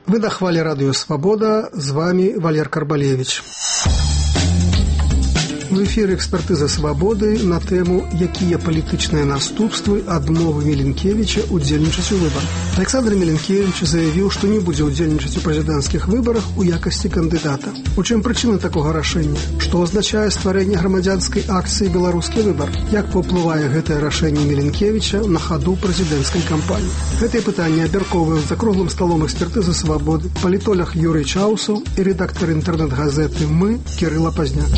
Вы на хвалі радыё «Свабода», з вами Валер Карбалевич. В эфіры экспертыза «Свабоды» на тэму «Якія палітычныя наступствы адмовы Міленкевіча удзельнічаць у выбарах». Александр Міленкевіч заявіў, што не будзе удзельнічаць у прэзідэнцкіх выбарах у якасці кандыдата. У чым прычына такога рашэння? Што азначае стварэнне грамадзянскай акцыі «Беларускі выбар»? Як паўплывае гэтае рашэнне Міленкевіча на хаду прэзідэнцкай кампаніі? Гэтыя пытанні абмяркоўваюць за круглым сталом экспертызы «Свабоды» палітолог Юрый Чаўсаў і рэдактар інтэрнэт-газеты «Мы» Кірыла Пазняк.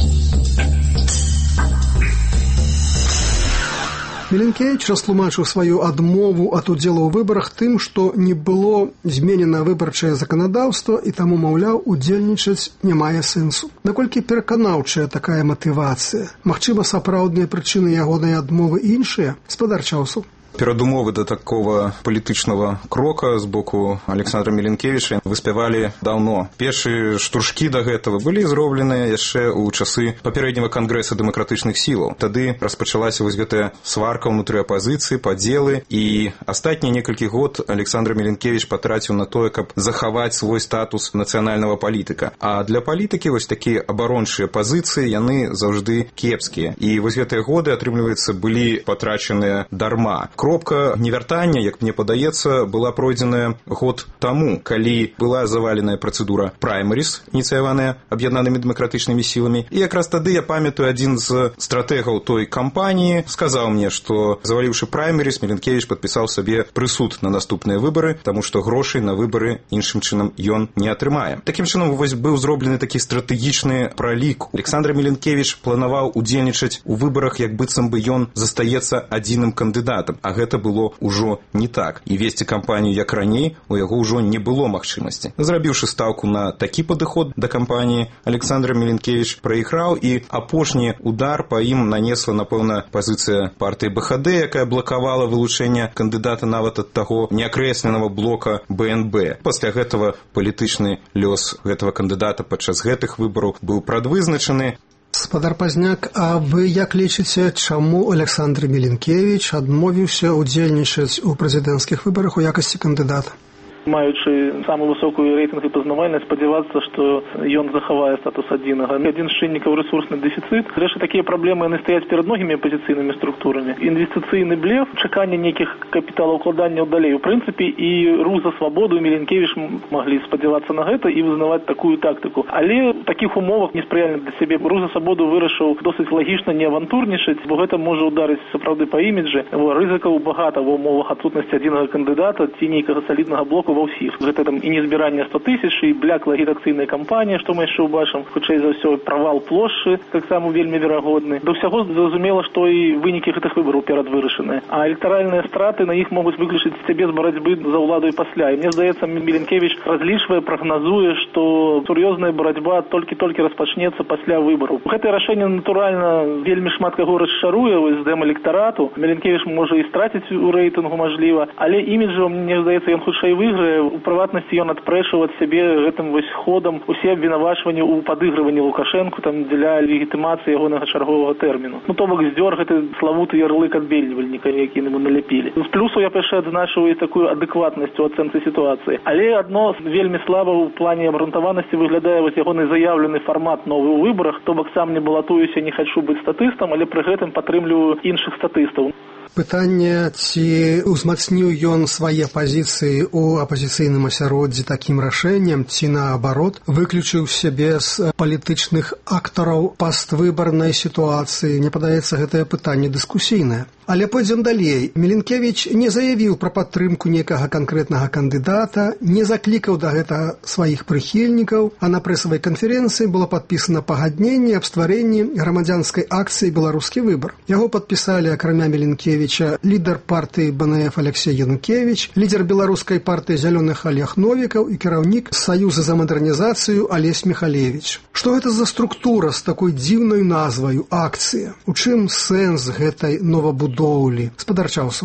Міленкевіч растлумачыў сваю адмову ад удзелу ў выбарах тым, што не было зменена выбарчае заканадаўства і таму, маўляў, удзельнічаць не мае сэнсу. Наколькі пераканаўчая такая матывацыя? Магчыма, сапраўдныя прычыны ягонай адмовы іншыя? Спадар Чаўсаў. Перадумовы да такого палітычнага крока з боку Александра Міленкевіча выспявалі даўно. Першыя штуршкі да гэтага былі зробленыя яшчэ ў часы папярэдняга кангрэса дэмакратычных сілаў. Тады распачалася вось гэтая сварка ўнутры апазіцыі, падзелы, і астатнія некалькі год Александр Міленкевіч патраціў на тое, каб захаваць свой статус нацыянальнага палітыка. А для палітыкі вось такія абарончыя пазіцыі, яны заўжды кепскія. І вось гэтыя годы, атрымліваецца, былі патрачаныя дарма. Кропка невяртання, як мне падаецца, была пройдзеная год таму, калі была заваленая працэдура праймеріс, ініцыяваная аб'яднанымі дэмакратычнымі сіламі. І якраз тады, я памятаю, адзін з стратэгаў той кампаніі сказаў мне, што заваліўшы праймеріс, Міленкевіч падпісаў сабе прысуд на наступныя выбары, таму што грошай на выбары іншым чынам ён не атрымае. Такім чынам, вось быў зроблены такі стратэгічны пралік. Александр Міленкевіч планаваў удзельнічаць у выбарах, як быццам бы ён застаецца адзіным кандыдатам. А гэта было ўжо не так. І весці кампанію як раней у яго ўжо не было магчымасці. Зрабіўшы стаўку на такі падыход да кампаніі, Александр Міленкевіч прайграў, і апошні удар па ім нанесла, напэўна, пазіцыя партыі БХД, якая блакавала вылучэнне кандыдата нават ад таго неакрэсленага блока БНБ. Пасля гэтага палітычны лёс гэтага кандыдата падчас гэтых выбараў быў прадвызначаны. Спадар Пазняк, а вы як лічыце, чаму Александр Міленкевіч адмовіўся удзельнічаць у прэзідэнцкіх выбарах у якасці кандыдата? Маючы самую высокую рэйтынг і пазнавальнасць, спадзявацца, што ён захавае статус адзінага. Адзін з чыннікаў рэсурсны дэфіцыт. Зрэшты, такія праблемы яны стаяць перад многімі апазіцыйнымі структурамі. Інвестыцыйны блеф, чаканне нейкіх капіталаўкладанняў далей. У прынцыпе, і рух за свабоду, і Міленкевіч маглі спадзявацца на гэта і вызнаваць такую тактыку. Але ў такіх умовах неспрыяльных для сябе рух за свабоду вырашыў досыць лагічна не авантурнічаць, бо гэта можа ударыць сапраўды па іміджы. Рызыкаў багата ва ўмовах адсутнасці адзінага кандыдата ці нейкага саліднага блоку ва ўсіх. Гэта там і незбіранне 100 тысяч, і блякла агітацыйная кампанія, што мы яшчэ ўбачым, хутчэй за ўсё правал плошчы, таксама вельмі верагодны. Да ўсяго зразумела, што і вынікі гэтых выбараў перадвырашаныя. А электаральныя страты на іх могуць выключыць сябе з барацьбы за ўладу і пасля. І мне здаецца, Міленкевіч разлічвае, прагназуе, што сур'ёзная барацьба толькі распачнецца пасля выбараў. Гэтае рашэнне, натуральна, вельмі шмат каго расчаруе з дэм-электарату. Міленкевіч можа і страціць у рэйтынгу, мажліва, але іміджам, мне здаецца, ён хутчэй выйграе. У прыватнасці ён адпрэчыў ад сябе гэтым вось ходам усе абвінавачванні ў падыгрыванні Лукашэнку там для легітымацыі ягонага чарговага тэрміну. То бок здзёр гэты славуты ярлык адбельнівальніка, які яму налепілі. З плюсу я яшчэ адзначыў і такую адэкватнасць у ацэнцы сітуацыі. Але адно вельмі слаба ў плане абрунтаванасці выглядае вось ягоны заяўлены фармат новы ў выбарах, то бок сам не балатуюся, не хачу быць статыстам, але пры гэтым падтрымліваю іншых статыстаў. Пытанне, ці ўзмацніў ён свае пазіцыі ў апазіцыйным асяроддзі такім рашэннем, ці наадварот выключыў сябе з палітычных актараў паствыбарнай сітуацыі. Мне падаецца, гэтае пытанне дыскусійнае. Але пойдзем далей. Міленкевіч не заявіў пра падтрымку некага канкрэтнага кандыдата, не заклікаў да гэтага сваіх прыхільнікаў, а на прэсавай канферэнцыі было падпісана пагадненне аб стварэнні грамадзянскай акцыі «Беларускі выбар». Яго падпісалі, акрамя Міленкевіча, лідар партыі БНФ Алексей Янукевіч, лідар беларускай партыі «Зялёных» Олег Новікаў і кіраўнік Саюза за мадэрнізацыю Алесь Міхалевіч. Што гэта за структура з такой дзіўнай назваю «акцыя»? У чым сэнс гэтай новабудоўкі? Спадар Чаўсаў.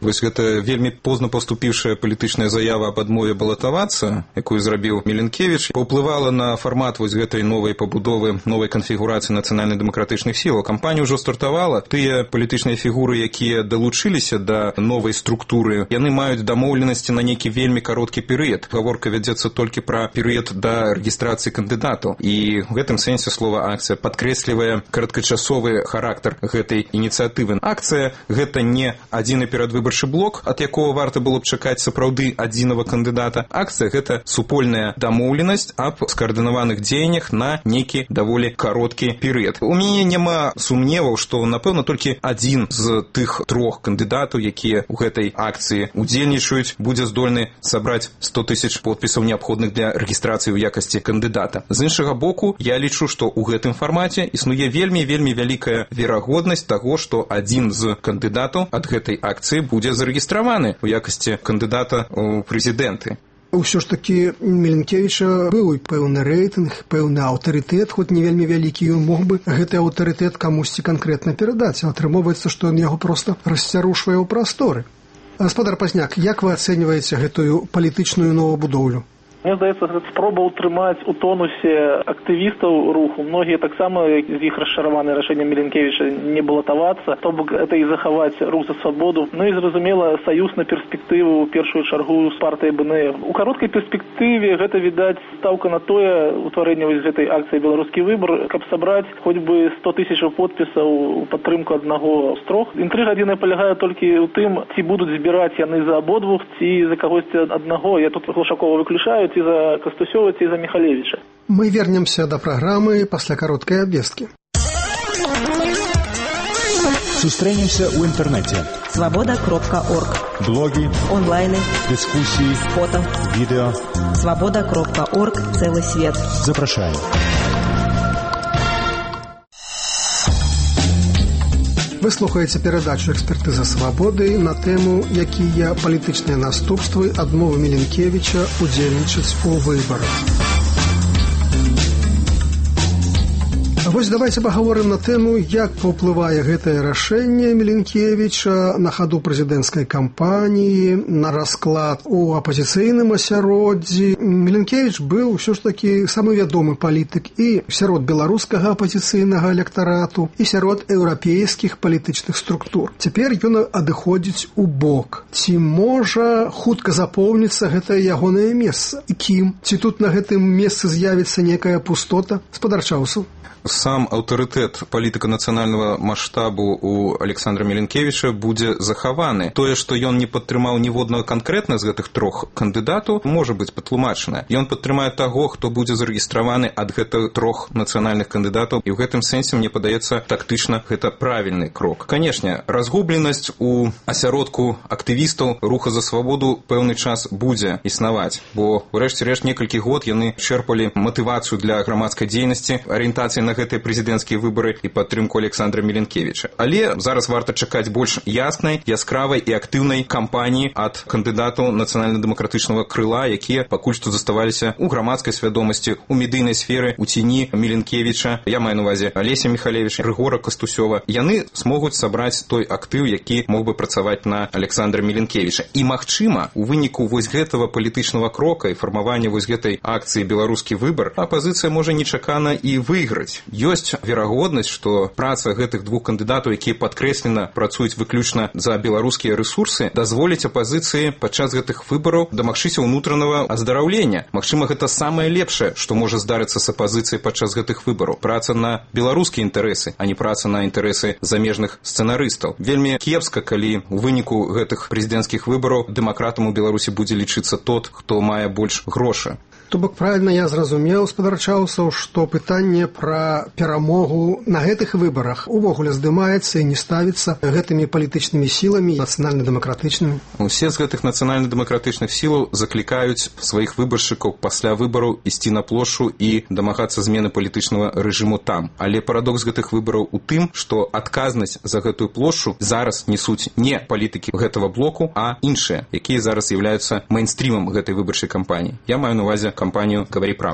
Вось гэта вельмі позна паступіўшая палітычная заява аб адмове балатавацца, якую зрабіў Міленкевіч, паўплывала на фармат вось гэтай новай пабудовы, новай канфігурацыі нацыянальна-дэмакратычных сіл. Кампанія ўжо стартавала. Тыя палітычныя фігуры, якія далучыліся да новай структуры, яны маюць дамоўленасці на нейкі вельмі кароткі перыяд. Гаворка вядзецца толькі пра перыяд да рэгістрацыі кандыдатаў. І ў гэтым сэнсе слова акцыя падкрэслівае кароткачасовы характар гэтай ініцыятывы. Акцыя гэта не адзіны перадвыбарчы блок, ад якога варта было б чакаць сапраўды адзінага кандыдата. Акцыя гэта супольная дамоўленасць аб скаардынаваных дзеяннях на нейкі даволі кароткі перыяд. У мяне няма сумневаў, што, напэўна, толькі адзін з тых трох кандыдатаў, якія ў гэтай акцыі удзельнічаюць, будзе здольны сабраць 100 000 подпісаў, неабходных для рэгістрацыі ў якасці кандыдата. З іншага боку, я лічу, што ў гэтым фармаце існуе вельмі вялікая верагоднасць таго, што адзін з кандыдатаў ад гэтай акцыі будзе зарэгістраваны ў якасці кандыдата ў прэзідэнты. Усё ж такі Міленкевіча быў пэўны рэйтынг, пэўны аўтарытэт, хоць не вельмі вялікі, ён мог бы гэты аўтарытэт камусьці канкрэтна перадаць. Атрымоўваецца, што ён яго проста расцярушвае ў прасторы. Гаспадар Пазняк, як вы ацэньваеце гэтую палітычную новабудоўлю? Мне здаецца, гэта спроба ўтрымаць у тонусе актывістаў руху. Многія таксама з іх расчараваны рашэннем Міленкевіча не балатавацца, то бок гэта і захаваць рух за свабоду. Ну і зразумела, саюз на перспектыву ў першую чаргу з партыяй БНФ. У кароткай перспектыве гэта, відаць, стаўка на тое ўтварэнне вось гэтай акцыі «Беларускі выбар», каб сабраць хоць бы 100 000 подпісаў у падтрымку аднаго з трох. Інтрыга адзіная палягае толькі ў тым, ці будуць збіраць яны за абодвух, ці за кагосьці аднаго. Я тут Глушакова выключаю, ці за Кастусёва, ці за Михалевича. Мы вернемся до программы пасля кароткай абвесткі. Сустрэнемся ў інтэрнэце. Свобода.орг. Блоги, онлайны, дискуссии, фото, видео. Свобода.орг. Целый свет. Запрашаем. Вы слухаеце перадачу «Экспертыза свабоды» на тэму, якія палітычныя наступствы адмовы Міленкевіча удзельнічаць у выбарах. Вось давайте паговорым на тэму, як паўплывае гэтае рашэнне Міленкевіча на хаду прэзідэнцкай кампаніі, на расклад у апазіцыйным асяроддзі. Міленкевіч быў усё ж такі самы вядомы палітык і сярод беларускага апазіцыйнага электарату, і сярод еўрапейскіх палітычных структур. Цяпер ён адыходзіць у бок. Ці можа хутка запоўніцца гэтае ягонае месца? І кім? Ці тут на гэтым месцы з'явіцца некая пустота? Гаспадар Чаўсаў. Сам аўтарытэт палітыка нацыянальнага маштабу у Александра Міленкевіча будзе захаваны. Тое, што ён не падтрымаў ніводнага канкрэтна з гэтых трох кандыдатаў, можа быць патлумачана. Ён падтрымае таго, хто будзе зарэгістраваны ад гэтых трох нацыянальных кандыдатаў, і ў гэтым сэнсе, мне падаецца, тактычна гэта правільны крок. Канешне, разгубленасць у асяродку актывістаў руха за свабоду пэўны час будзе існаваць, бо ўрэшце рэшт некалькі год яны чэрпалі матывацыю для грамадскай дзейнасці, арыентацыі на гэтыя прэзідэнцкія выбары і падтрымку Александра Міленкевіча. Але зараз варта чакаць больш яснай, яскравай і актыўнай кампаніі ад кандыдатаў нацыянальна-дэмакратычнага крыла, якія пакуль што заставаліся ў грамадскай свядомасці, у медыйнай сферы, у ціні Міленкевіча, я маю на увазе Алеся Михалевича, Рыгора Кастусёва. Яны смогуць сабраць той актыў, які мог бы працаваць на Александра Міленкевіча. І, магчыма, у выніку вось гэтага палітычнага крока і фармавання вось гэтай акцыі «Беларускі выбар» апазіцыя можа нечакана і выйграць. Ёсць верагоднасць, што праца гэтых двух кандыдатаў, якія падкрэслена працуюць выключна за беларускія рэсурсы, дазволіць апазіцыі падчас гэтых выбараў дамагчыся ўнутранага аздараўлення. Магчыма, гэта самае лепшае, што можа здарыцца з апазіцыяй падчас гэтых выбараў. Праца на беларускія інтарэсы, а не праца на інтарэсы замежных сцэнарыстаў. Вельмі кепска, калі у выніку гэтых прэзідэнцкіх выбараў дэмакратам у Беларусі будзе лічыцца тот, хто мае больш грошай. То бок правільна я зразумеў, гаспадар Чаўсаў, што пытанне пра перамогу на гэтых выбарах увогуле здымаецца і не ставіцца гэтымі палітычнымі сіламі нацыянальна-дэмакратычнымі. Усе з гэтых нацыянальна-дэмакратычных сілаў заклікаюць сваіх выбаршчыкаў пасля выбараў ісці на плошчу і дамагацца змены палітычнага рэжыму там. Але парадокс гэтых выбараў у тым, што адказнасць за гэтую плошчу зараз несуць не палітыкі гэтага блоку, а іншыя, якія зараз з'яўляюцца мейнстрімам гэтай выбарчай кампаніі. Я маю на увазе кампанію «Говори правду».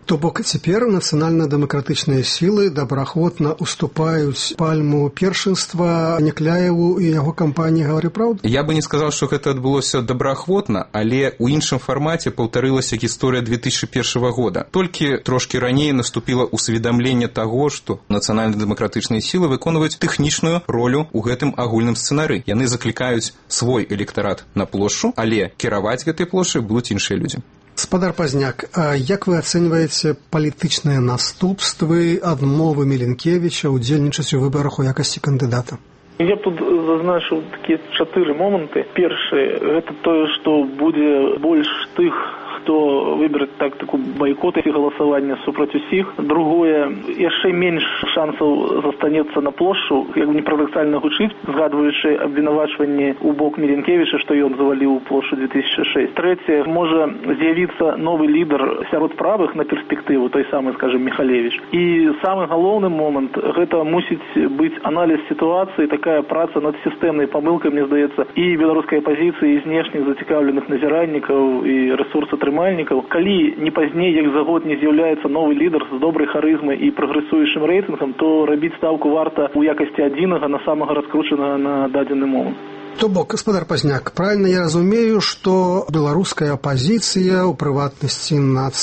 То бок цяпер нацыянальна-дэмакратычныя сілы добраахвотна уступаюць пальму першынства Някляеву і яго кампаніі «Гавары праўду»? Я бы не сказаў, што гэта адбылося добраахвотна, але ў іншым фармаце паўтарылася гісторыя 2001 года. Толькі трошкі раней наступіла усведамленне таго, што нацыянальна-дэмакратычныя сілы выконваюць тэхнічную ролю ў гэтым агульным сцэнары. Яны заклікаюць свой электорат на плошчу, але кіраваць гэтай плошчай будуць іншыя людзі. Спадар Пазняк, а як вы ацэньваеце палітычныя наступствы адмовы Міленкевіча ўдзельнічаць у выбарах у якасці кандыдата? Я б тут зазначыў такія 4 моманты. Першы, гэта тое, што будзе больш тых, хто выбераць тактыку байкота і галасавання супраць усіх. Другое, яшчэ менш шансаў застанецца на плошчу, як бы не парадаксальна гучыць, згадваючы абвінавачванні ў бок Міленкевіча, што ён заваліў плошчу 2006. Трэцяе, можа з'явіцца новы лідар сярод правых на перспектыву, той самы, скажем, Михалевич. І самы галоўны момант, гэта мусіць быць аналіз сітуацыі, такая праца над сістэмнай памылкай, мне здаецца, і беларускай апазіцыі, і знешніх зацікаўленых назіральнікаў, і рэсурсатрымальнікаў. Калі не пазней, як за год не з'яўляецца новы лідар з добрай харызмай і прагрэсуючым рэйтынгам, то рабіць ставку варта ў якасці адзінага на самага раскручанага на дадзены момант. То бок, спадар Пазняк, правильно я разумею, што беларуская апазіцыя, у прыватнасці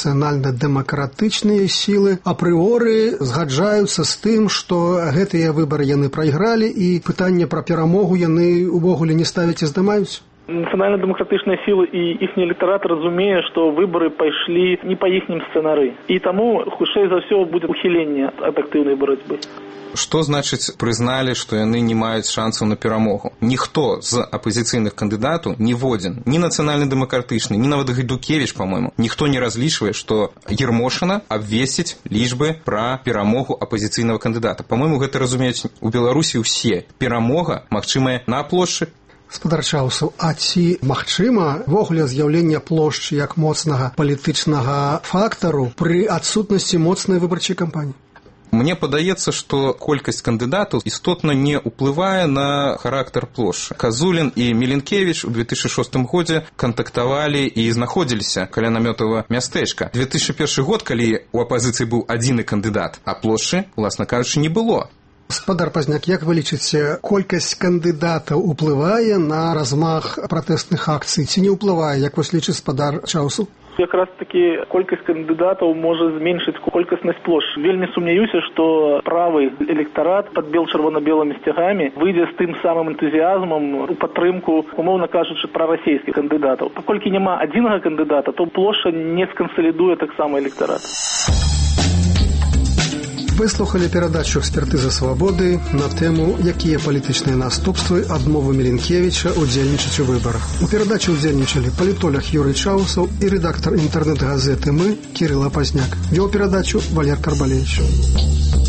нацыянальна-дэмакратычныя сілы, апрыоры згаджаюцца з тым, што гэтыя выбары яны прайгралі і пытанне пра перамогу яны увогуле не ставяць і здымаюць? Нацыянальна-дэмакратычныя сілы і іхні электарат разумее, што выбары пайшлі не па іхнім сцэнары. І таму, хутчэй за ўсё, будзе ухіленне ад актыўнай барацьбы. Што значыць прызналі, што яны не маюць шансаў на перамогу? Ніхто з апазіцыйных кандыдатаў ніводзін, ні нацыянальна-дэмакратычны, ні нават Гайдукевіч, па-мойму, ніхто не разлічвае, што Ермошына абвесціць лічбы пра перамогу апазіцыйнага кандыдата. Па-мойму, гэта разумеюць у Беларусі ўсе. Перамога магчымая на плошчы. Спадар Чаўсаў, а ці магчыма ввогуле з'яўленне плошчы як моцнага палітычнага фактару пры адсутнасці моцнай выбарчай кампаніі? Мне падаецца, што колькасць кандыдатаў істотна не ўплывае на характар плошчы. Казулін і Міленкевіч у 2006 годзе кантактавалі і знаходзіліся каля намётавага мястэчка. 2001 год, калі у апазіцыі быў адзіны кандыдат, а плошчы, уласна кажучы, не было. Спадар Пазняк, як вы лічыце, колькасць кандыдатаў уплывае на размах пратэстных акцый, ці не ўплывае, як вось лічыць спадар Чаўсаў? Якраз такі колькасць кандыдатаў можа зменшыць колькаснасць плошч. Вельмі сумняюся, што правы электарат пад бел-чырвона-белымі сцягамі выйдзе з тым самым энтузіязмам у падтрымку, умоўна кажучы, прарасійскіх кандыдатаў. Паколькі няма адзінага кандыдата, то плошча не скансалідуе таксама электарат. Вы слухали перадачу «Экспертыза свабоды» на тэму «Якія палітычныя наступствы адмовы Міленкевіча ўдзельнічаць у выбарах». У перадачы ўдзельнічалі палітолог Юрый Чаўсаў і рэдактар інтэрнэт-газеты «Мы» Кірыла Пазняк. Вёў перадачу Валер Карбалевіч.